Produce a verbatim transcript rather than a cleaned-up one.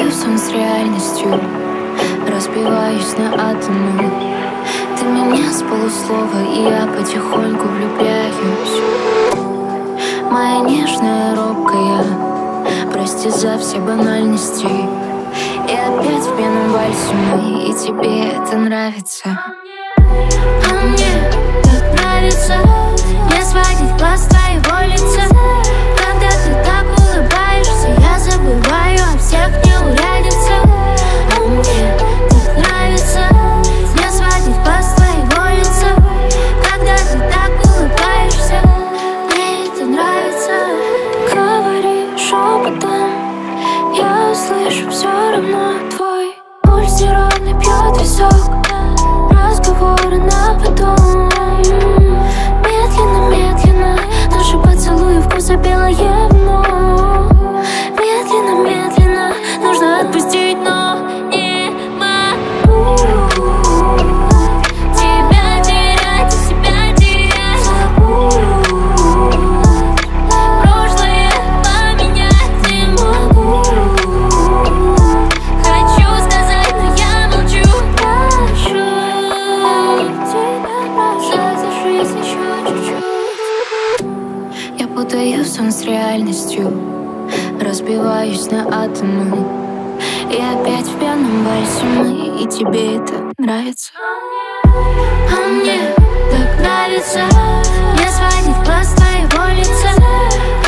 путаю сон с реальностью, разбиваюсь на атомы. Ты меня с полуслова, и я потихоньку влюбляюсь. Моя нежная, робкая, прости за все банальности. И опять в пьяном вальсе мы, и тебе это нравится. А мне так нравится не сводить глаз твоего лица. Когда ты так улыбаешься, я забываю о всех неурядицах. А мне так нравится не сводить глаз твоего лица. Когда ты так улыбаешься, мне это нравится. Говори шепотом, я услышу все равно. Твой пульс неровный бьет висок, разговоры на потом. Медленно, медленно наши поцелуи вкуса белое вино. Медленно, медленно нужно отпустить, но не могу тебя терять и себя терять. Прошлое поменять не могу. Хочу сказать, но я молчу. Прошу тебя, задержись еще чуть-чуть. Я путаю сон с реальностью, разбиваюсь на атомы. И опять в пьяном вальсе мы, и тебе это нравится. А мне так нравится не сводить глаз твоего лица.